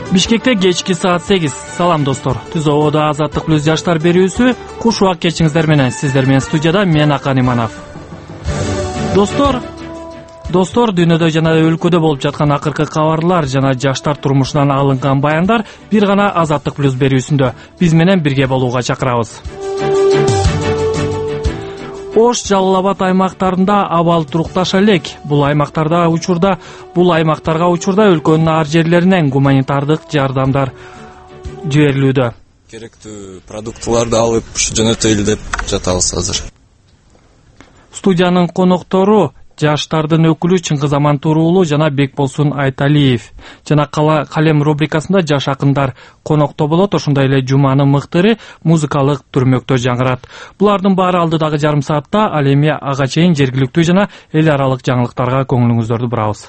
Бишкекте кечки саат 8. Салам достор. Түз ободо Азаттык плюс жаштар берүүсү куш убак кечиңиздер менен. Сиздер менен студияда мен Акан Иманов. Достор, дүйнөдө жана өлкөдө болуп жаткан акыркы кабарлар жана жаштар турмушунан алынган баяндар бир гана Азаттык плюс берүүсүндө. Биз менен бирге болууга чакырабыз. Ош, Жалал-Абад аймактарында абал турукташа элек. Бул аймактарга учурда өлкөнүн ар жерлеринен гуманитардык жардамдар жиберилүүдө. Керектүү продуктыларды алып жөнөтөйлү деп жатабыз азыр. Студиянын коноктору жаштардын өкүлү Чыңгыз Амантуруулу жана Бекболсун Айталиев. Жана Калем рубрикасында жаш акындар конокто болот. Ошондой эле жуманын мыктыры музыкалык түрмөктө жаңырат. Булардын баары алдыдагы жарым саатта. Ал эми ага чейин жергиликтүү жана эл аралык жаңылыктарга көңүлүңүздөрдү бурабыз.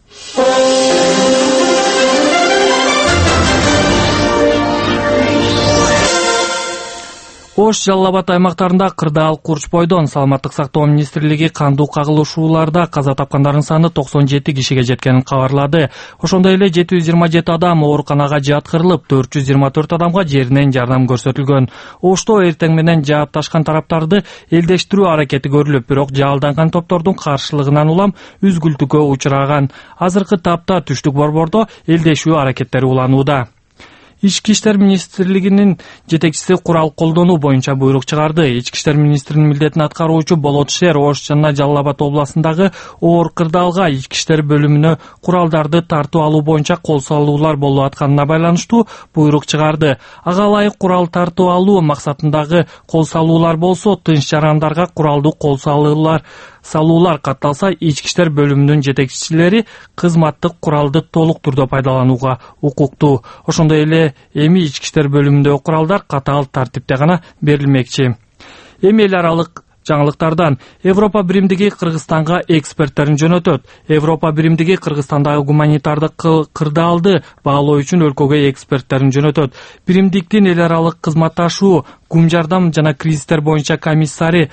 Ош, Жалал-Абад аймактарында кырдаал курч бойдон Саламаттык сактоо министрлиги кандуу кагылышууларда каза тапкандардын саны 97 кишиге жеткенин кабарлады. Ошондой эле 727 адам ооруканага жаткырылып, 424 адамга жеринен жардам көрсөтүлгөн. Ошто эртең менен жаатташкан тараптарды элдештирүү аракети көрүлүп, бирок жаалданган топтордун каршылыгынан улам үзгүлтүккө учураган. Азыркы тапта түштүк борбордо элдешүү аракеттери уланууда. Ички иштер министрлигинин жетекчиси курал колдонуу боюнча буйрук чыгарды. Ички иштер министринин милдетин аткаруучу Болот Шер Ош жана Жалал-Абад областындагы оор кырдаалга ички иштер бөлүмүнө куралдарды тартып алуу боюнча кол салуулар болуп атканына байланыштуу буйрук чыгарды. Ага ылайык курал тартып алуу максатындагы кол салуулар болсо, тынч жарандарга куралдуу кол салуулар катталса, ички иштер бөлүмүнүн жетекчилери кызматтык куралды толук түрдө пайдаланууга укуктуу. Ошондой эле эми ички иштер бөлүмүндөгү куралдар катаал тартипте гана берилмекчи. Эми эл аралык жаңылыктардан Европа биримдиги Кыргызстанга эксперттерин жөнөтөт. Европа биримдиги Кыргызстандагы гуманитардык кырдаалды баалоо үчүн өлкөгө эксперттерин жөнөтөт. Биримдиктин эл аралык кызматташуу, гум жардам жана кризистер боюнча комиссары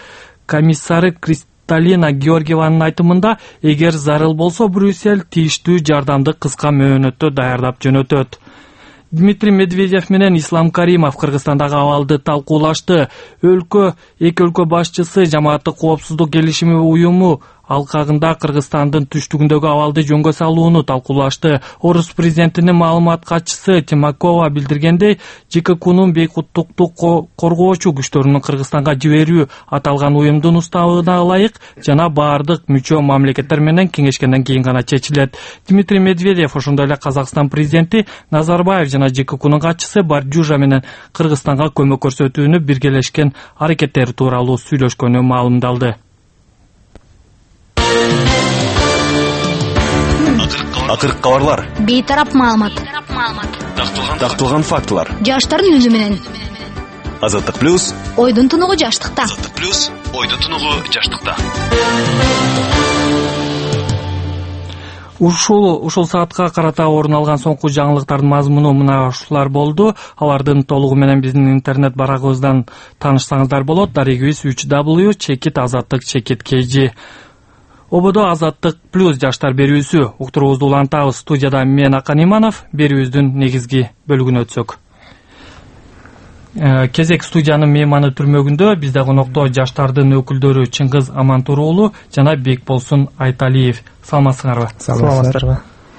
Кристалина Георгиеванын айтымында, эгер зарыл болсо, Брюссель тийиштүү жардамды кыска мөөнөттө даярдап жөнөтөт. Дмитрий Медведев менен Ислам Каримов Кыргызстандагы абалды талкуулашты. Эки өлкө башчысы жамааттык коопсуздук келишими уюму алкагында Кыргызстандын түштүгүндөгү абалды жөнгө салууну талкуулашты. Орус президентинин маалымат катчысы Тимакова билдиргендей, ЖККнун бейкуттукту коргоочу күчтөрүнүн Кыргызстанга жиберүү аталган уюмдун уставына ылайык жана баардык мүчө мамлекеттер менен кеңешкенден кийин гана чечилет. Дмитрий Медведев ошондой эле Казакстан президенти Назарбаев жана ЖККнун катчысы Бардюжа менен Кыргызстанга көмөк көрсөтүүнү биргелешкен аракеттери тууралуу сүйлөшкөнү маалымдалды. Акыркы кабарлар. Бейтарап маалымат. Такталган фактылар. Жаштардын үнү менен. Азаттык плюс. Ойдун тунугу жаштыкта. Азаттык плюс. Ойдун тунугу жаштыкта. Ушул саатка карата орун алган соңку жаңылыктардын мазмуну мына ушулар болду. Алардын толугу менен биздин интернет барагыбыздан таанышсаңыздар болот. Дарегибиз www.azattyk.kg. Ободо Азаттык плюс жаштар берүүсү. Уктуруубузду улантабыз. Студияда мен Акан Иманов. Берүүбүздүн негизги бөлүгүнө өтсөк. Кезек студиянын мейманы түрмөгүндө бизде конокто жаштардын өкүлдөрү Чыңгыз Амантуруулу жана Бекболсун Айталиев. Саламатсыңарбы? Саламатсыздарбы.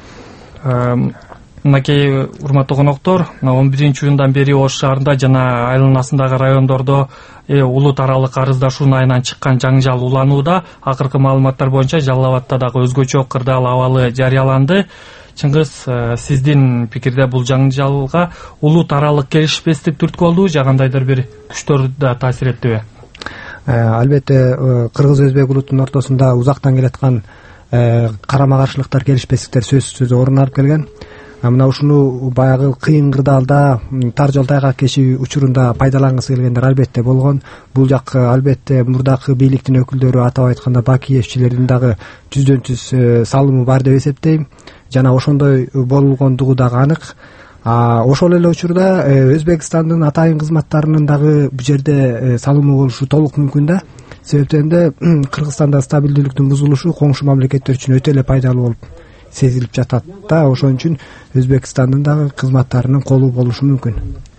Мынакей урматтуу коноктор, 11-июндан бери Ош шаарында жана айланасындагы райондордо улут аралык арыздашуу айынан чыккан жаңжал уланууда. Акыркы маалыматтар боюнча Жалал-Абадта дагы өзгөчө кырдаал абалы жарыяланды. Чыңгыз, сиздин пикирде бул жаңжалга улут аралык келишпестик түрткү болду, же кандайдыр бир күчтөр да таасир эттиби? Албетте, кыргыз-өзбек улутунун ортосунда узактан келаткан карама каршылыктар, келишпестиктер сөзсүз орун алып келген. Мына ушуну баягы кыйын кырдаалда тар жол тайгак кешүү учурунда пайдалангысы келгендер албетте болгон. Бул жак албетте мурдакы бийликтин өкүлдөрү, атап айтканда Бакиевчилердин дагы жүздөн жүз салымы бар деп эсептейм. Жана ошондой болгондугу дагы анык. Ошол эле учурда Өзбекстандын атайын кызматтарынын дагы бул жерде салымы болушу толук мүмкүн да. Себептен де Кыргызстанда стабилдүүлүктүн бузулушу коңшу мамлекеттер үчүн өтө эле пайдалуу болуп сезилип жатат да. Ошон үчүн Өзбекстандын дагы кызматтарынын колу болушу мүмкүн.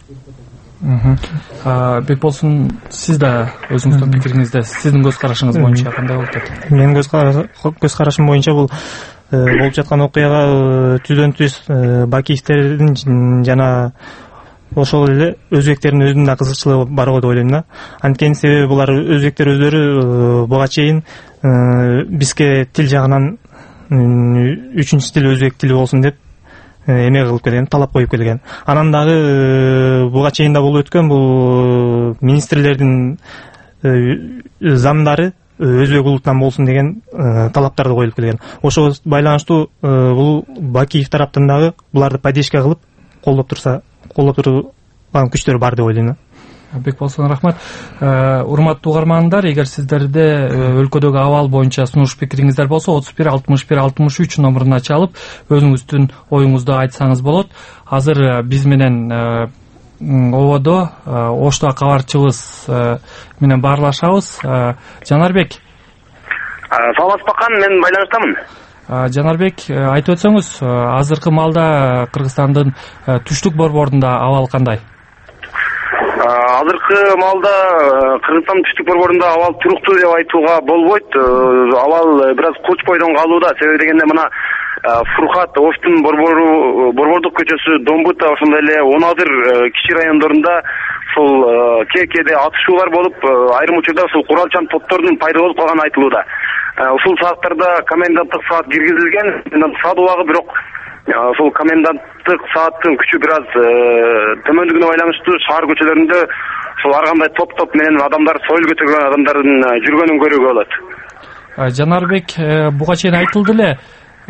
Бекболсун, сиз да өзүңүздүн пикириңизде, сиздин көз карашыңыз боюнча кандай болуп атат? Менин көз карашым боюнча бул болуп жаткан окуяга түздөн түз бакиевтердин жана ошол эле өзбектердин өзүнүн да кызыкчылыгы бар го деп ойлойм да. Анткени себеби булар өзбектер өздөрү буга чейин бизге тил жагынан үчүнчү тил өзбек тили болсун деп эме кылып келген, талап коюп келген. Анан дагы буга чейин да болуп өткөн бул министрлердин замдары өзбек улутунан болсун деген талаптар да коюлуп келген. Ошого байланыштуу бул Бакиев тараптан дагы буларды поддержка кылып колдоп турган күчтөр бар деп ойлойм. Бекболсун, рахмат. Урматтуу угармандар, эгер сиздерде өлкөдөгү абал боюнча сунуш пикириңиздер болсо 31 61 63 номуруна чалып өзүңүздүн оюңузду айтсаңыз болот. Азыр биз менен ободо Ошто кабарчыбыз менен баарлашабыз. Жанарбек. Саламатсызбы Бакан, мен байланыштамын. Жанарбек, айтып өтсөңүз, азыркы маалда Кыргызстандын түштүк борборунда абал кандай? Азыркы маалда Кыргызстандын түштүк борборунда абал туруктуу деп айтууга болбойт. Абал бир аз курчпойдон калууда. Себеби дегенде мына Фуркат Оштун борбордук көчөсү Домбута, ошондой эле Онадыр кичи райондорунда ушул кээде атышуулар болуп, айрым учурда ушул куралчан топтордун пайда болуп калганы айтылууда. Ушул сааттарда коменданттык саат киргизилген, саат убагы бирок ушул коменданттык сааттын күчү бир аз төмөндүгүнө байланыштуу шаар көчөлөрүндө ушул ар кандай топ менен адамдар, союл көтөргөн адамдардын жүргөнүн көрүүгө болот. Жанарбек, буга чейин айтылды эле,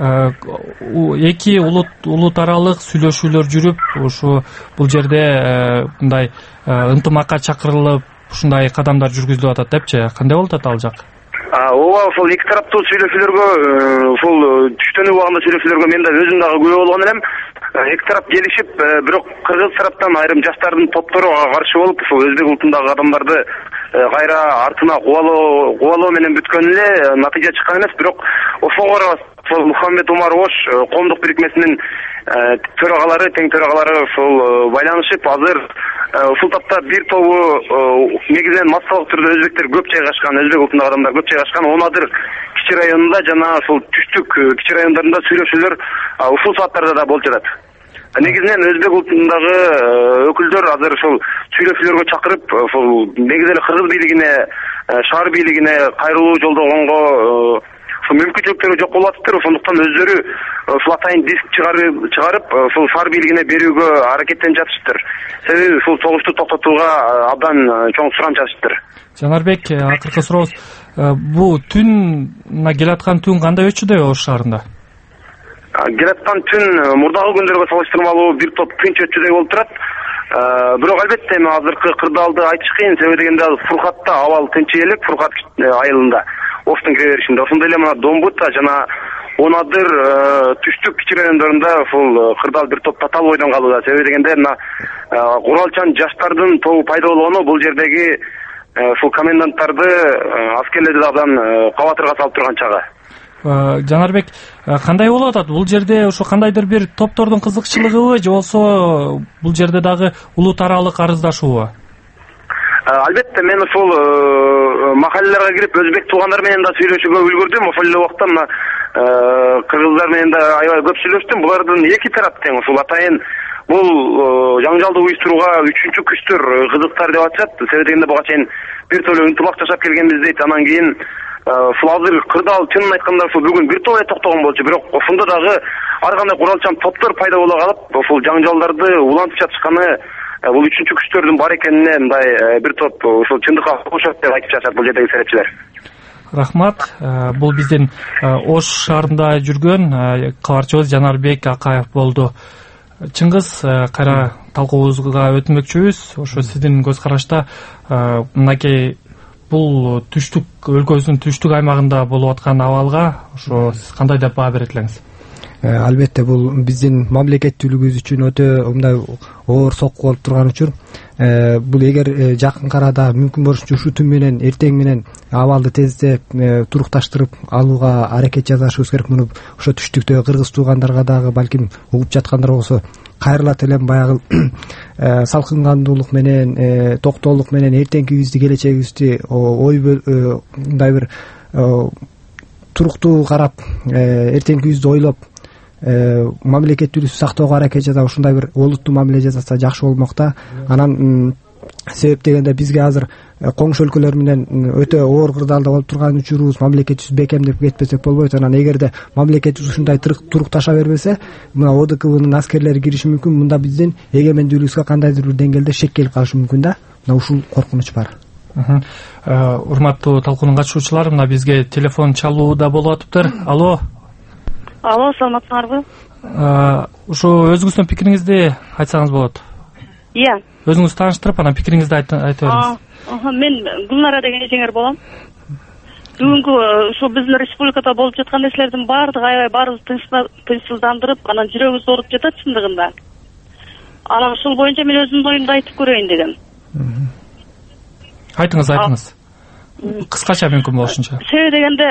эки улут аралык сүйлөшүүлөр жүрүп, ушу бул жерде мындай ынтымакка чакырылып, ушундай кадамдар жүргүзүлүп атат депчи. Кандай болуп атат ал жак? Ооба, ошол эки тараптуу сүйлөшүүлөргө, ушул түштөн убагында сүйлөшүүлөргө мен да өзүм дагы күбө болгон элем. Эки тарап келишип, бирок кыргыз тараптан айрым жаштардын топтору каршы болуп, ушул өзбек улутундагы адамдарды кайра артына кубалоо менен бүткөн эле натыйжа чыккан эмес. Бирок ошого карабастан Мухаммед Умар Ош коомдук бирикмесинин төрагалары, тең төрагалары ушул байланышып, азыр ушул тапта бир тобу негизинен массалык түрдө өзбектер көп жайгашкан, өзбек улутундагы адамдар көп жайгашкан Онадыр кичи районунда жана ушул түштүк кичи райондорунда сүйлөшүүлөр ушул сааттарда да болуп жатат. Негизинен өзбек улутундагы өкүлдөр азыр ушул сүйлөшүүлөргө чакырып, ушул негизи эле кыргыз бийлигине, шаар бийлигине кайрылуу жолдогонго мүмкүнчүлүктөрү жок болуп атыптыр. Ошондуктан өздөрү ушул атайын диск чыгарып, ушул шаар бийлигине берүүгө аракеттенип жатышыптыр. Себеби ушул согушту токтотууга абдан чоң сурам чачыптыр. Жанарбек, акыркы сурообуз, бул түн келаткан түн кандай өтчүдө Ош шаарында? Келаткан түн мурдагы күндөргө салыштырмалуу бир топ тынч өтчүдөй болуп турат. Бирок албетте эми азыркы кырдаалды айтыш кыйын, себеби дегенде Фуркатта абал тынч элек, Фуркат айылында, Оштун кире беришинде. Ошондой эле мына Домбута жана Онадыр түштүк кичи райондорунда ушул кырдаал бир топ татаал бойдон калууда. Себеби дегенде мына куралчан жаштардын тобу пайда болгону бул жердеги ушул коменданттарды аскерлерди абдан кабатырга салып турган чагы. Жанарбек, кандай болуп атат? Бул жерде ошо кандайдыр бир топтордун кызыкчылыгыбы же болсо бул жерде дагы улут аралык арыздашуубу? Албетте мен ушул махаллелерге кирип өзбек туугандар менен да сүйлөшүүгө үлгүрдүм. Ошол эле убакта мына кыргыздар менен да аябай көп сүйлөштүм. Булардын эки тарап тең. Ушул атайын бул жаңжалды уюштурууга үчүнчү күчтөр кызыктар деп атышат. Себеби дегенде буга чейин бир толо ынтымак жашап келгенбиз дейт. Анан кийин ушул азыр кырдаал чынын айтканда ушул бүгүн бир толо токтогон болчу. Бирок ошондо дагы ар кандай куралчан топтор пайда боло калып, ушул жаңжалдарды улантып жатышканы бул үчүнчү күчтөрдүн бар экенине мындай бир топ ушул чындыкка кошот деп айтып жатат бул жердеги серепчилер. Рахмат. Бул биздин Ош шаарында жүргөн кабарчыбыз Жанарбек Акаев болду. Чыңгыз, кайра талкуубузга өтмөкчүбүз. Ошо сиздин көз карашта мынакей бул түштүк өлкөбүздүн түштүк аймагында болуп аткан абалга ошо сиз кандай деп баа берет элеңиз? Албетте бул биздин мамлекеттүүлүгүбүз үчүн өтө мындай оор сокку болуп турган учур. Бул эгер жакын арада мүмкүн болушунча ушу түн менен эртең менен абалды тездеп турукташтырып алууга аракет жасашыбыз керек. Муну ошо түштүктөгү кыргыз туугандарга дагы балким угуп жаткандар болсо кайрылат элем. Баягы салкын кандуулук менен токтоолук менен эртеңкибизди келечегибизди мындай бир туруктуу карап эртеңкибизди ойлоп мамлекеттүүлүктү сактоого аракет жасап ушундай бир олуттуу мамиле жасаса жакшы болмок да. Анан себеп дегенде бизге азыр коңшу өлкөлөр менен өтө оор кырдаалда болуп турган учурубуз мамлекетибиз бекемдеп кетпесек болбойт. Анан эгерде мамлекетибиз ушундай турукташа бербесе мына ОДКБнын аскерлери кириши мүмкүн. Мында биздин эгемендүүлүгүбүзгө кандайдыр бир деңгээлде шек келип калышы мүмкүн да. Мына ушул коркунуч бар. Урматтуу талкуунун катышуучулары, мына бизге телефон чалуу да болуп атыптыр. Алло, саламатсыңарбы? Ушу өзүңүздүн пикириңизди айтсаңыз болот. Иә. Өзүңүз тааныштырып, анан пикириңизди айтып бериңиз. Мен Гүлнара деген эжеңер болом. Бүгүнкү ушу биздин республикада болуп жаткан нерселердин баардыгы аябай баарыбызды тынчсыздандырып, анан жүрөгүбүз ооруп жатат чындыгында. Анан ушул боюнча мен өзүмдүн оюмду айтып көрөйүн дегем. Айтыңыз. Кыскача мүмкүн болушунча. Себеби дегенде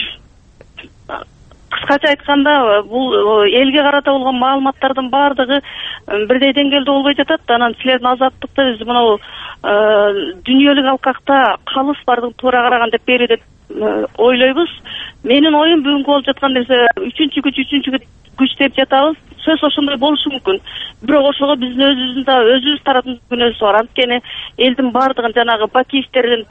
кыскача айтканда бул элге карата болгон маалыматтардын баардыгы бирдей деңгээлде болбой жатат. Анан силердин азаттыкта биз мына дүйнөлүк алкакта калыс бардыгы туура караган деп бери деп ойлойбуз. Менин оюм бүгүнкү болуп жаткан нерсе үчүнчү күч деп жатабыз. Сөз ошондой болушу мүмкүн. Бирок ошого биздин өзүбүз тарапынан күнөөсү бар. Анткени элдин баардыгын жанагы бакиевтердин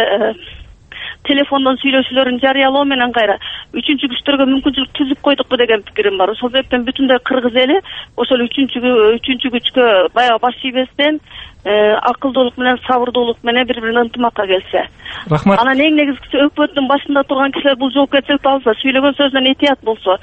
телефондон сүйлөшүүлөрүн жарыялоо менен кайра үчүнчү күчтөргө мүмкүнчүлүк түзүп койдукпу деген пикирим бар. Ошол себептен бүтүндөй кыргыз эли ошол үчүнчү күчкө баягы баш ийбестен акылдуулук менен сабырдуулук менен бири-бирин ынтымакка келсе. Рахмат. Анан эң негизгиси өкмөттүн башында турган кишилер бул жоопкерчиликти алса, сүйлөгөн сөзүнөн этият болсо.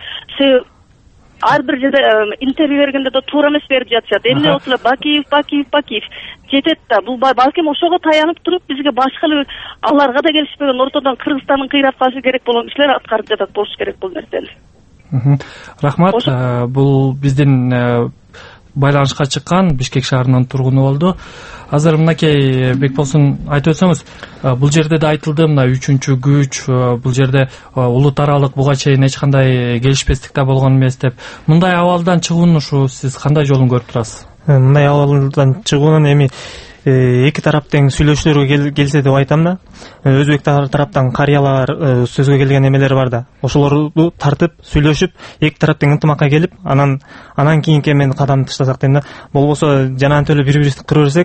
Ар бир жерде интервью бергенде да туура эмес берип жатышат. Эмне болсо Бакиев жетет да. Бул балким ошого таянып туруп бизге башка аларга да келишпеген ортодон Кыргызстандын кыйраткашы керек болгон кишилер аткарып жатат болуш керек бул нерсени. Рахмат. Бул биздин байланышка чыккан Бишкек шаарынын тургуну болду. Азыр мынакей Бекболсун айтып өтсөңүз, бул жерде да айтылды, мына үчүнчү күч, бул жерде улут аралык буга чейин эч кандай келишпестик да болгон эмес деп. Мындай абалдан чыгуунун ушу сиз кандай жолун көрүп турасыз? Мындай абалдан чыгуунун эми эки тарап тең сүйлөшүүлөргө келсе деп айтам да. Өзбек тараптан карыялар сөзгө келген эмелер бар да. Ошолорду тартып сүйлөшүп, эки тарап тең ынтымакка келип, анан кийинки эмен кадам таштасак дейм да. Болбосо жанагынтип эле бири-бирибизди кыра берсек,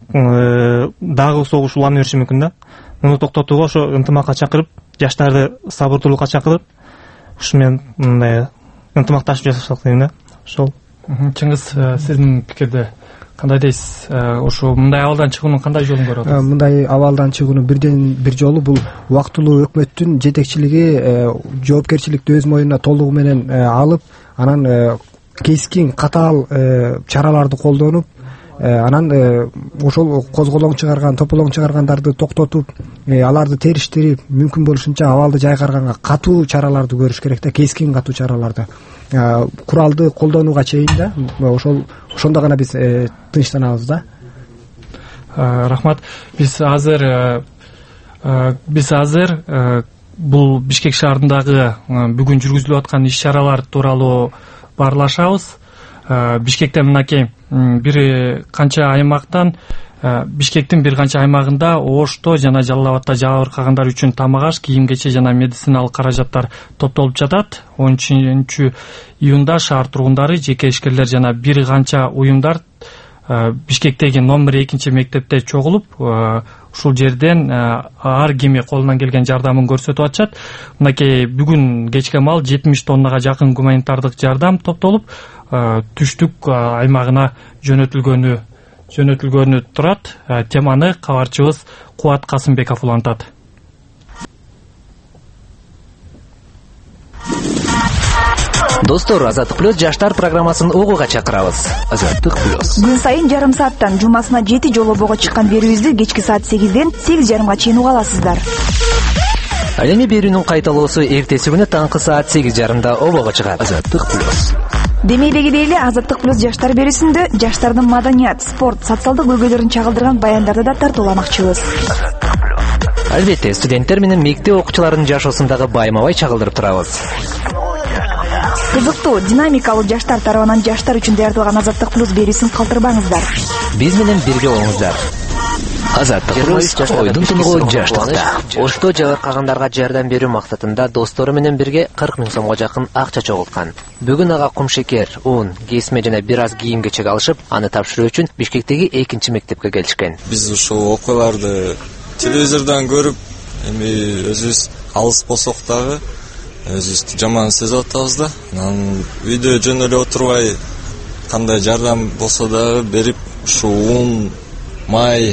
дагы согуш улана бериши мүмкүн да. Муну токтотууга ошо ынтымакка чакырып, жаштарды сабырдуулукка чакырып, ушу менен мындай ынтымакташып жашасак дейм да. Ошол. Чыңгыз, сиздин пикирде кандай дейсиз? Ушу мындай абалдан чыгуунун кандай жолун көрүп атасыз? Мындай абалдан чыгуунун бир жолу бул убактылуу өкмөттүн жетекчилиги жоопкерчиликти өз моюнуна толугу менен алып, анан кескин катаал чараларды колдонуп, анан ошол козголоң чыгарган, тополоң чыгаргандарды токтотуп, аларды териштирип, мүмкүн болушунча абалды жайгарганга катуу чараларды көрүш керек да, кескин катуу чараларды. Куралды колдонууга чейин да, ошондо гана биз тынчтанабыз да. Рахмат. Биз азыр бул Бишкек шаарындагы бүгүн жүргүзүлүп аткан иш-чаралар тууралуу баарлашабыз. Бишкектен мынакей бир канча аймактан Бишкектин бир канча аймагында Ошто жана Жалал Абадда жабыркагандар үчүн тамак-аш, кийим-кече жана медициналык каражаттар топтолуп жатат. 13-июнда шаар тургундары, жеке ишкерлер жана бир канча уюмдар Бишкектеги номер 2 мектепте чогулуп, ушул жерден ар кими колунан келген жардамын көрсөтүп атышат. Мынакей бүгүн кечке мал 70 тоннага жакын гуманитардык жардам топтолуп, түштүк аймагына жөнөтүлгөнү турат. Теманы кабарчыбыз Кубат Касымбеков улантат. Достор, Азаттык плюс жаштар программасын угууга чакырабыз. Азаттык плюс. Күн сайын жарым сааттан жумасына 7 жолобого чыккан берүүбүздү кечки саат 8ден 8:30 чейин уга аласыздар. Ал эми берүүнүн кайталоосу эртеси күнү таңкы саат 8:30 обого чыгат. Азаттык плюс. Демейдегидей эле Азаттык плюс жаштар берүүсүндө жаштардын маданият, спорт, социалдык көйгөйлөрүн чагылдырган баяндарды да тартууламакчыбыз. Албетте, студенттер менен мектеп окуучуларынын жашоосундагы байма-бай чагылдырып турабыз. Кызыктуу, динамикалуу жаштар тарабынан жаштар үчүн даярдалган Азаттык плюс берүүсүн калтырбаңыздар. Биз менен бирге болуңуздар. Азаттык плюс ойдун тунугу жаштыкта. Ошто жабыркагандарга жардам берүү максатында достору менен бирге 40 000 сомго жакын акча чогулткан. Бүгүн ага кумшекер, ун, кесме жана бир аз кийим-кечек алышып, аны тапшыруу үчүн Бишкектеги 2 мектепке келишкен. Биз ушул окуяларды телевизордон көрүп, эми өзүбүз алыс болсок дагы өзүбүздү жаман сезип атабыз да. Анан үйдө жөн эле отурбай кандай жардам болсо дагы берип, ушу ун, май,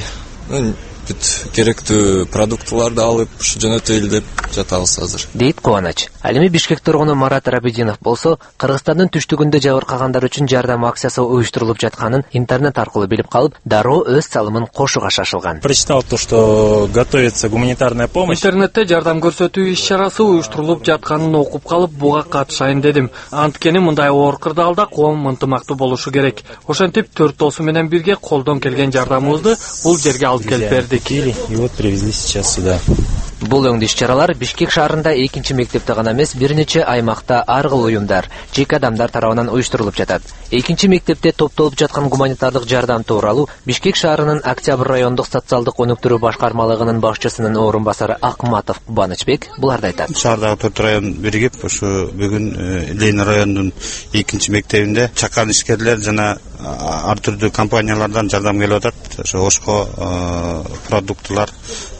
бүт керектүү продуктыларды алып ушу жөнөтөйлү деп жатабыз азыр. Дейт Кубаныч. Ал эми Бишкек тургуну Марат Рабидинов болсо, Кыргызстандын түштүгүндө жабыркагандар үчүн жардам акциясы уюштурулуп жатканын интернет аркылуу билип калып, дароо өз салымын кошууга шашылган. Прочитал то, что готовится гуманитарная помощь. Интернетте жардам көрсөтүү иш-чарасы уюштурулуп жатканын окуп калып, буга катышайын дедим. Анткени мындай оор кырдаалда коом ынтымактуу болушу керек. Ошентип 4 досу менен бирге колдон келген жардамыбызды бул жерге алып келип бердик. И вот привезли сейчас сюда. Бул өңдүү иш-чаралар Бишкек шаарында 2 мектепте гана эмес, бир нече аймакта ар кыл уюмдар, жеке адамдар тарабынан уюштурулуп жатат. 2 мектепте топтолуп жаткан гуманитардык жардам тууралуу Бишкек шаарынын Октябрь райондук социалдык өнүктүрүү башкармалыгынын башчысынын орун басары Акматов Кубанычбек буларды айтат. Шаардагы 4 район биригип, ушу бүгүн Ленин районунун 2 мектебинде чакан ишкерлер жана ар түрдүү компаниялардан жардам келип атат. Ошо ошко продуктулар,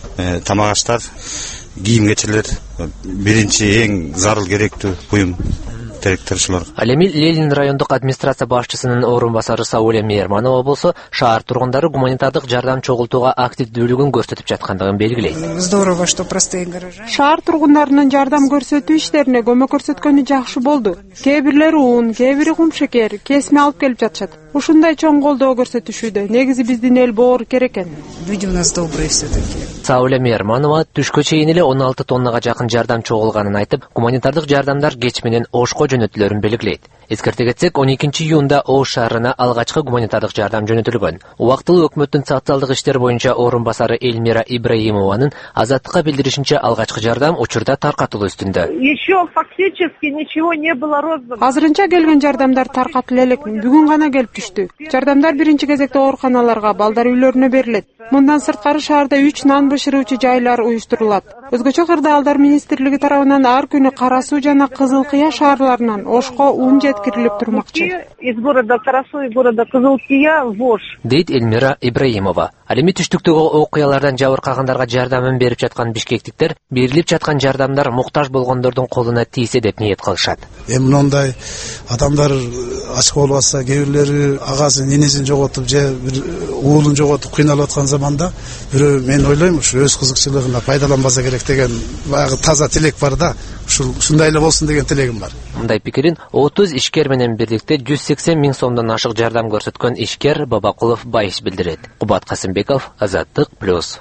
тамак аштар, кийим-кечелер, биринчи эң зарыл керектүү буюм теректер ушулар. Ал эми Ленин райондук администрация башчысынын орун басары Сауля Мейерманова болсо, шаар тургундары гуманитардык жардам чогултууга активдүүлүгүн көрсөтүп жаткандыгын белгилейт. Здорово, что простые горожане. Шаар тургундарынын жардам көрсөтүү иштерине көмөк көрсөткөнү жакшы болду. Кээ бирлери ун, кээ бири кумшекер, кесме алып келип жатышат. Ушундай чоң колдоо көрсөтүшүүдө. Негизи биздин эл боор керек экен. Люди у нас добрые все-таки. Сауля Мейерманова түшкө чейин эле 16 тоннага жакын жардам чогулганын айтып, гуманитардык жардамдар кеч менен Ошко жөнөтүлөрүн белгилейт. Эскерте кетсек, 12 июнда Ош шаарына алгачкы гуманитардык жардам жөнөтүлгөн. Убактылуу өкмөттүн социалдык иштер боюнча орун басары Эльмира Ибраимованын Азаттыкка билдиришинче, алгачкы жардам учурда таркатылуу үстүндө. Еще фактически ничего не было роздано. Азырынча келген жардамдар таркатыла элек, бүгүн гана келип түштү. Жардамдар биринчи кезекте ооруканаларга, балдар үйлөрүнө берилет. Мындан сырткары шаарда 3 нан бышыруучу жайлар уюштурулат. Өзгөчө кырдаалдар министрлиги тарабынан ар күнү Кара Суу жана Кызыл Кыя шаарларынан Ошко ун жеткирилип турмакчы. Из города Кара Суу и города Кызыл Кыя в Ош. Дейт Эльмира Ибраимова. Ал эми түштүктөгү окуялардан жабыркагандарга жардамын берип жаткан бишкектиктер берилип жаткан жардамдар муктаж болгондордун колуна тийсе деп ниет кылышат. Эми мындай адамдар ачык болуп атса, кээ бирлери агасын, энесин жоготуп же бир уулун жоготуп кыйналып аткан заманда бирөө мен ойлойм, ушу өз кызыкчылыгына пайдаланбаса керек деген баягы таза тилек бар да. Ушундай эле болсун деген тилегим бар. Мындай пикирин 30 ишкер менен бирликте 180 000 сомдон ашык жардам көрсөткөн ишкер Бабакулов Байыш билдирет. Кубат Касымбеков, Азаттык плюс.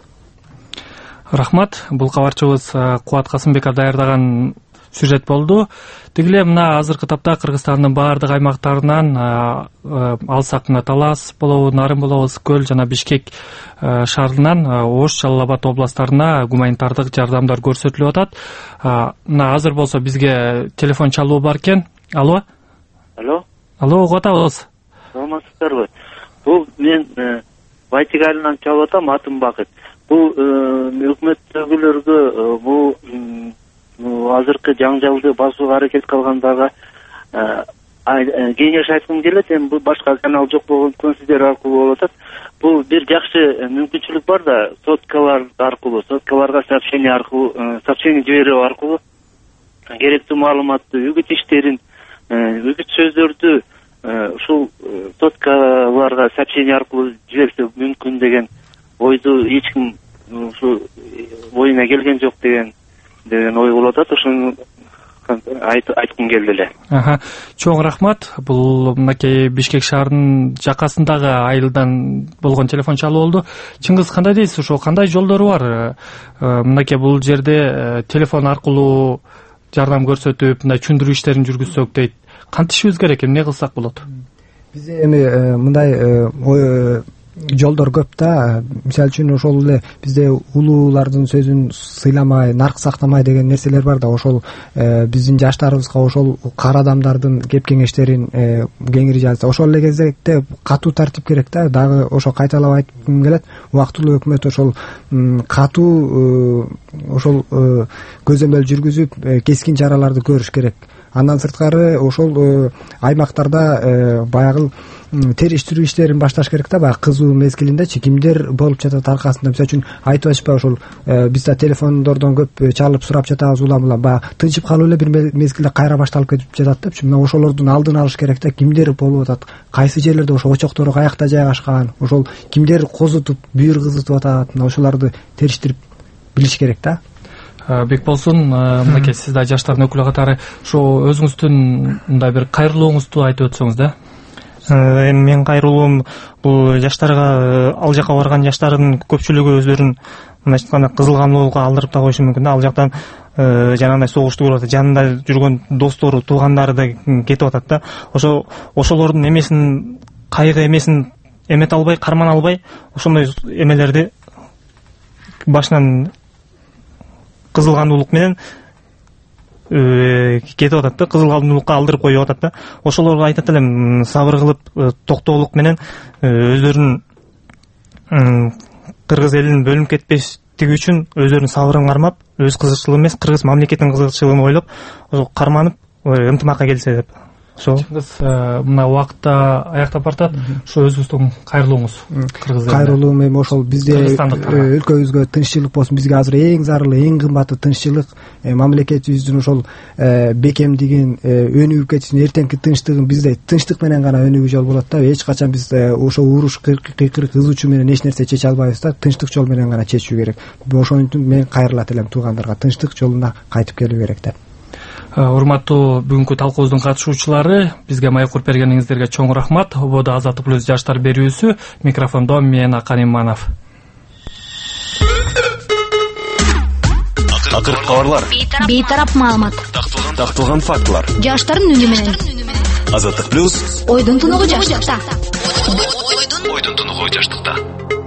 Рахмат, бул кабарчыбыз Кубат Касымбеков даярдаган сюжет болду. Тигиле мына азыркы тапта Кыргызстандын баардык аймактарынан алсак мына Талас болобу, Нарын болобу, Көл жана Бишкек шаарынан Ош, Жалал Абад областтарына гуманитардык жардамдар көрсөтүлүп атат. Мына азыр болсо бизге телефон чалуу бар экен. Алло. Алло, угуп атабыз. Саламатсыздарбы? Бул мен Байтигарынан чалып атам, атым Бакыт. Бул өкмөттөгүлөргө бул азыркы жаңжалды басууга аракет кылгандарға кеңеш айткым келет. Эми бул башка канал жок болгондуктан сиздер аркылуу болуп атат. Бул бир жакшы мүмкүнчүлүк бар да, соткалар аркылуу, соткаларга сообщение жиберүү аркылуу керектүү маалыматты, үгүт иштерин, үгүт сөздөрдү ушул соткаларга сообщение аркылуу жиберсе мүмкүн деген ойду эч ким ушу оюна келген жок деген ой болуп атат. Ошону айткым келди эле. Чоң рахмат. Бул мынакей Бишкек шаарынын жакасындагы айылдан болгон телефон чалуу болду. Чыңгыз, кандай дейсиз? Ошо кандай жолдору бар? Мынакей бул жерде телефон аркылуу жардам көрсөтүп, мындай чүндүрүү иштерин жүргүзсөк дейт. Кантишибиз керек, эмне кылсак болот? Бизде эми мындай жолдор көп да. Мисалы үчүн ошол эле бизде улуулардын сөзүн сыйламай, нарк сактамай деген нерселер бар да. Ошол биздин жаштарыбызга ошол кара адамдардын кеп кеңештерин кеңири жазса, ошол эле кезекте катуу тартип керек да. Дагы ошо кайталап айткым келет. Убактылуу өкмөт ошол катуу ошол көзөмөл жүргүзүп кескин чараларды көрүш керек. Андан сырткары ошол аймактарда баягы териштирүү иштерин башташ керек да. Баягы кызуу мезгилиндечи кимдер болуп жатат аркасында. Мисалы үчүн айтып атышпайбы, ошол биз да телефондордон көп чалып сурап жатабыз, улам баягы тынчып калып эле бир мезгилде кайра башталып кетип жатат депчи. Мына ошолордун алдын алыш керек да. Кимдер болуп атат, кайсы жерлерде ошо очоктор каякта жайгашкан, ошол кимдер козутуп, бүйүр кызытып атат, мына ошолорду териштирип билиш керек да. Бекболсун, мынакей сиз да жаштардын өкүлү катары ошо өзүңүздүн мындай бир кайрылууңузду айтып өтсөңүз да. Мен кайрылуум бул жаштарга, ал жака барган жаштардын көпчүлүгү өздөрүн мындайча айтканда кызыл камлуулукка алдырып да коюшу мүмкүн да. Ал жактан жанагындай согушту көрүп атат, жанында жүргөн достору, туугандары да кетип атат да. Ошолордун эмесин, кайгы эмесин эмете албай, кармана албай, ошондой эмелерди башынан кызыл кандуулук менен кетип атат да, кызыл кандуулукка алдырып коюп атат да. Ошолорго айтат элем, сабыр кылып, токтоолук менен өздөрүнүн кыргыз элинин бөлүнүп кетпестиги үчүн өздөрүнүн сабырын кармап, өз кызыкчылыгы эмес, кыргыз мамлекетинин кызыкчылыгын ойлоп, карманып, ынтымакка келсе деп. Чыңгыз, мына убакытта аяктап бартат. Ошо өзүңүздүн кайрылууңуз кыргыз элине. Кайрылуум эми ошол бизде өлкөбүзгө тынччылык болсун. Бизге азыр эң зарыл, эң кымбаты тынччылык. Мамлекетибиздин ошол бекемдигин өнүгүп кетишин, эртеңки тынчтыгын бизде тынчтык менен гана өнүгүү жол болот да. Эч качан биз ошо уруш, кыйкырык, кызуучу менен эч нерсе чече албайбыз да. Тынчтык жол менен гана чечүү керек. Ошон үчүн мен кайрылат элем туугандарга, тынчтык жолуна кайтып келүү керек деп. Урматтуу бүгүнкү талкуубуздун катышуучулары, бизге маек уруп бергениңиздерге чоң рахмат. Ободо Азаттык плюс жаштар берүүсү, микрофондо мен Акан Иманов. Акыркы кабарлар, бейтарап маалымат, такталган фактылар. жаштардын үнү менен. Азаттык плюс Ойдун тунугу жаштыкта. Ойдун тунугу жаштыкта.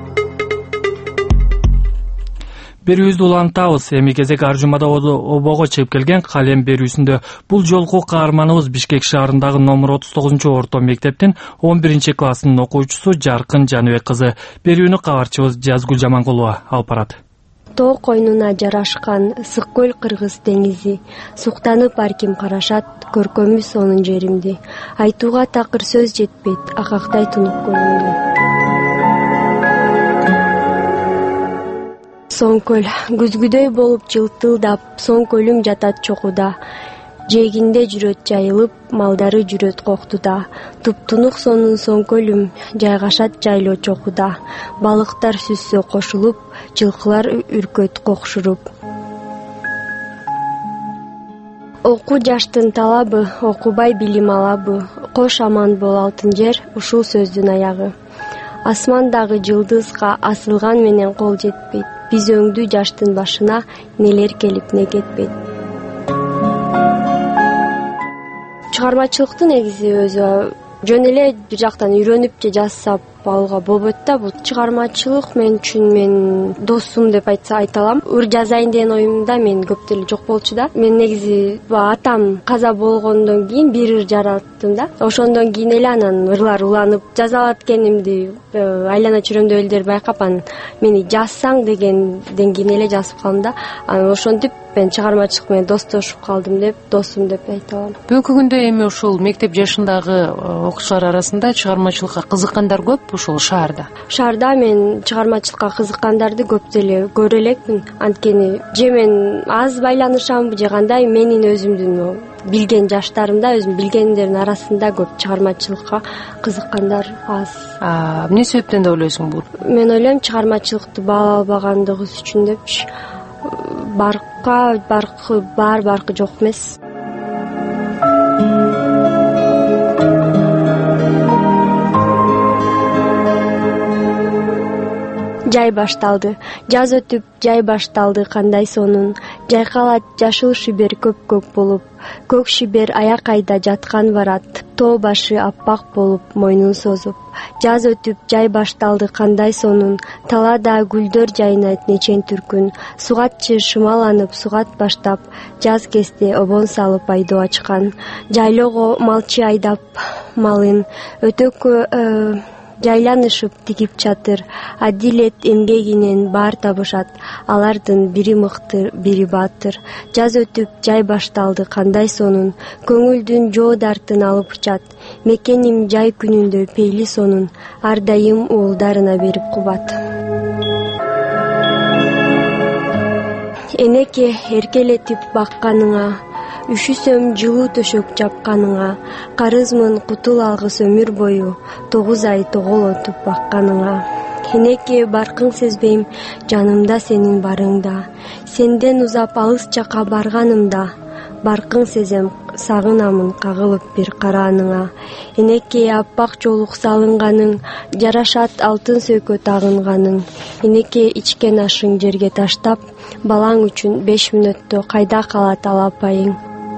Берүүбүздү улантабыз. Эми кезек ар жумада обого чыгып келген калем берүүсүндө. Бул жолку каарманыбыз Бишкек шаарындагы номер 39-орто мектептин 11-классынын окуучусу Жаркын Жаныбек кызы. Берүүнү кабарчыбыз Жазгүл Жаманкулова алып барат. Тоо койнуна жарашкан ысык көл кыргыз деңизи, суктанып арким карашат, көркөмү сонун жеримди. Айтууга такыр сөз жетпейт, акактай тунук көлүмдү. Соң көл күзгүдөй болуп жылтылдап, соң көлүм жатат чокуда. Жегинде жүрөт жайылып, малдары жүрөт коктуда. Туптунук сонун соң көлүм жайгашат жайлоо чокуда. Балыктар сүзсө кошулуп, жылкылар үркөт кокшуруп. Окуу жаштын талабы, окубай билим алабы. Кош аман бол алтын жер, ушул сөздүн аягы. Асмандагы жылдызга асылган менен кол жетпейт. Биз өңдүү жаштын башына нелер келип не кетпейт. Чыгармачылыктын негизи өзү жөн эле бир жактан үйрөнүп же жасап алууга болбойт да. Бул чыгармачылык мен үчүн мен досум деп айта алам. Жазайын деген оюмда мен көп деле жок болчу да. Мен негизи атам каза болгондон кийин бир ыр жараттым да. Ошондон кийин эле анан ырлар уланып жазалат экенимди айлана чөйрөмдө элдер байкап, анан мени жазсаң дегенден кийин эле жазып калдым да. Анан ошентип мен чыгармачылык менен достошуп калдым деп досум деп айта алам. Бүгүнкү күндө эми ушул мектеп жашындагы окуучулар арасында чыгармачылыкка кызыккандар көп ушул шаарда. Шаарда мен чыгармачылыкка кызыккандарды көп деле көрө элекмин. Анткени же мен аз байланышамбы же кандай, менин өзүмдүн билген жаштарымда, өзүм билгендердин арасында көп чыгармачылыкка кызыккандар аз. Эмне себептен деп ойлойсуң бул? Мен ойлойм чыгармачылыкты баала албагандыгыбыз үчүн депчи. Баркы жок эмес. жай башталды. Жаз өтүп, жай башталды кандай сонун. Жайкалат жашыл шибер көк болуп. Көк шибер аяк айда жаткан барат. Тоо башы аппак болуп, мойнун созуп. Жаз өтүп, жай башталды кандай сонун. Талада гүлдөр жайнайт нечен түркүн. Сугатчы шымаланып сугат баштап. Жаз кесте обон салып айдоо ачкан. Жайлоого малчы айдап малын. Өтөккө жайланышып тигип чатыр. Адилет эмгегинен баар табышат. Алардын бири мыкты, бири баатыр. Жаз өтүп, жай башталды кандай сонун. Көңүлдүн жоо дартын алып учат. Мекеним жай күнүндө пейли сонун. Ар дайым уулдарына берип кубат. Энеке эркелетип бакканыңа, үшүсөм жылуу төшөк жапканыңа, карызмын кутул алгыс өмүр бою, 9 ай тоголотуп бакканыңа. Энеке баркың сезбейм жанымда сенин барыңда, сенден узап алыс жака барганымда, баркың сезем сагынамын кагылып бир карааныңа. Энеке аппак жолук салынганың, жарашат алтын сөйкө тагынганың. Энеке ичкен ашың жерге таштап, балаң үчүн 5 мүнөттө кайда калат алапайың.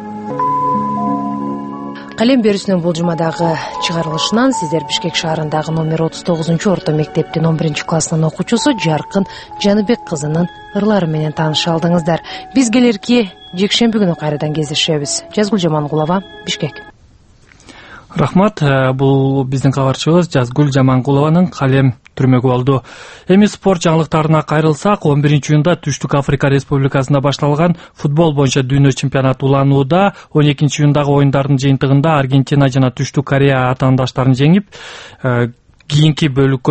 Калем берүүсүнүн бул жумадагы чыгарылышынан сиздер Бишкек шаарындагы номер 39-орто мектептин 11 классынын окуучусу Жаркын Жаныбек кызынын ырлары менен тааныша алдыңыздар. Биз келерки жекшемби күнү кайрадан кездешебиз. Жазгүл Жамангулова, Бишкек. Рахмат, бул биздин кабарчыбыз Жазгүл Жамангулованын калем түрмөгү болду. Эми спорт жаңылыктарына кайрылсак, 11-июнда Түштүк Африка Республикасында башталган футбол боюнча дүйнө чемпионаты уланууда 12-июндагы оюндардын жыйынтыгында Аргентина жана Түштүк Корея атаандаштарын жеңип, кийинки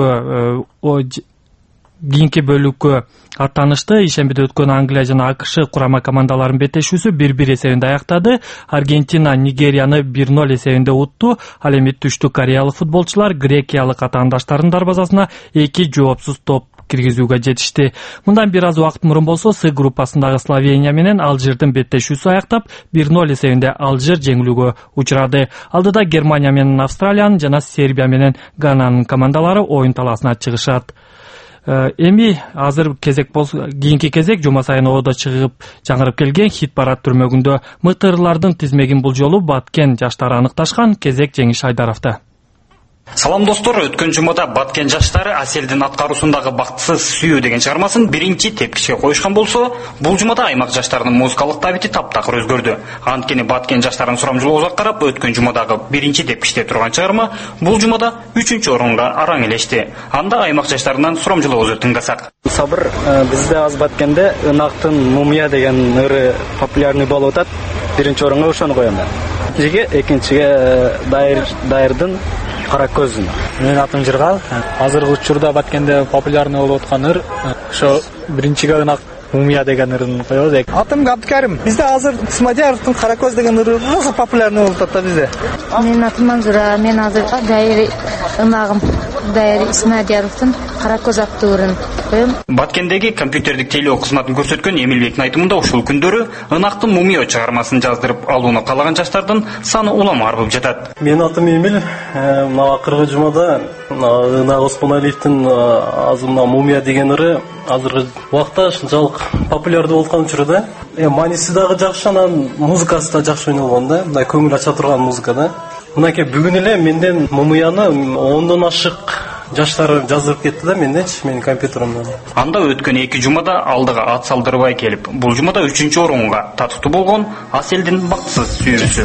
бөлүккө аттанышты. Ишембиде өткөн Англия жана АКШ курама командаларынын беттешүүсү 1-1 эсебинде аяктады. Аргентина Нигерияны 1-0 эсебинде утту. Ал эми Түштүк Кореялык футболчулар грекиялык атаандаштарынын дарбазасына 2 жоопсуз топ киргизүүгө жетишти. Мындан бир аз убакыт мурун болсо С группасындагы Словения менен Алжирдин беттешүүсү аяктап 1-0 эсебинде Алжир жеңилүүгө учурады. Алдыда Германия менен Австралиянын жана Сербия менен Гананын командалары оюн талаасына чыгышат. Эми азыр кезек болсо, кийинки кезек жума сайын оодо чыгып жаңырып келген хит парад түрмөгүндө мыктырлардын тизмегин бул жолу Баткен жаштары аныкташкан. Кезек Жеңиш Айдаровда. Салам достор, өткөн жумада Баткен жаштары Аселдин аткаруусундагы Бактысыз сүйүү деген чыгармасын биринчи тепкичке коюшкан болсо, бул жумада аймак жаштарынын музыкалык табити таптакыр өзгөрдү. Анткени Баткен жаштарынын сурамжылоосуна карап, өткөн жумадагы биринчи тепкичте турган чыгарма бул жумада 3-чү орунга араң элешти. Анда аймак жаштарынан сурамжылоосу тыңдасак. Сабыр, бизде аз Баткенде ынактын Мумия деген ыры популярный болуп атат. Биринчи орунга ошону коем мен. Экинчиге Дайырдын Кара көзүн. Менин атым Жыргал. Азыркы учурда Баткенде популярный болуп аткан ыр ошо биринчиге ынак Мумия деген ырын коебуз. Атым Габдыкарим. Бизде азыр Исмадияровдун Кара көз деген ыры популярный болуп атат бизде. Менин атым Манзура. Мен азыр Дайыр ынагым Дайыр Исмадияровдун Кара көз аттуу ырын коем. Баткендеги компьютердик тейлөө кызматын көрсөткөн Эмилбектин айтымында ушул күндөрү ынактын Мумия чыгармасын жаздырып алууну каалаган жаштардын саны улам арбып жатат. Менин атым Эмил. Мына акыркы жумада Ынак Оспоналиевдин азымына Мумия деген ыры азыркы убакта ушунчалык популярдуу болгон учурда. Мааниси дагы жакшы, анан музыкасы да жакшы ойнолгон да. Мындай көңүл ача турган музыка да. Мынакей бүгүн эле менден Мумияны 10дон ашык жаштар жаздырып кетти да менденчи, менин компьютеримден. Анда өткөн 2 жумада алдыга ат салдырбай келип, бул жумада 3-чү орунга татыктуу болгон Аселдин Бактысыз сүйүүсү.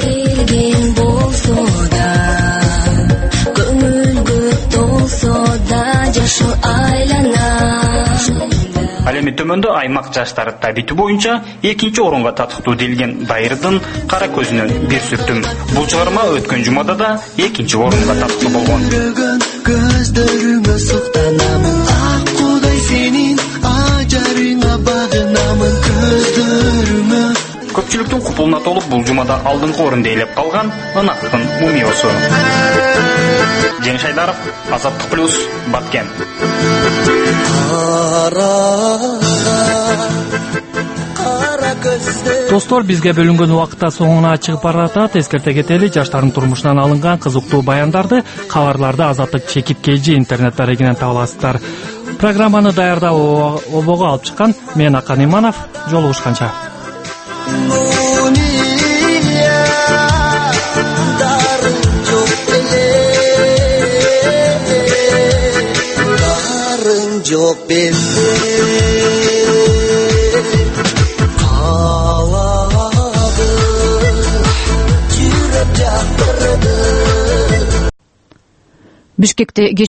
Ал эми төмөндө аймак жаштары табити боюнча 2-чи орунга татыктуу делген Дайырдын Кара көзүнөн бир сүртүм. Бул чыгарма өткөн жумада да 2-чи орунга татыктуу болгон. Көздөрүңө суктанамын, ак кудай сенин ажарыңа багынамын көздөрүмө. Көпчүлүктүн купулуна толуп бул жумада алдыңкы орунду ээлеп калган Ынактын Мумиосу. Жеңиш Айдаров, Азаттык плюс, Баткен. Кара Достор, бизге бөлүнгөн убакытта соңуна чыгып баратат. Эскерте кетели, жаштардын турмушунан алынган кызыктуу баяндарды, кабарларды Азаттык чекит KG интернет дарегинен таба аласыздар. Программаны даярдап обого алып чыккан мен Акан Иманов. Жолугушканча. Yok Бишкекте